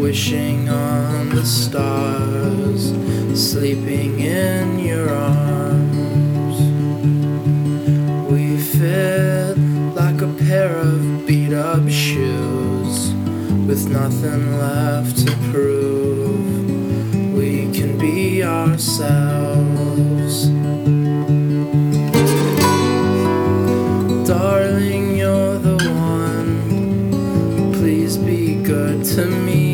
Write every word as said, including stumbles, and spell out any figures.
wishing on the stars, sleeping in your arms. We fit like a pair of beat-up shoes, with nothing left to prove. We can be ourselves. Darling, you're the one. Please be good to me.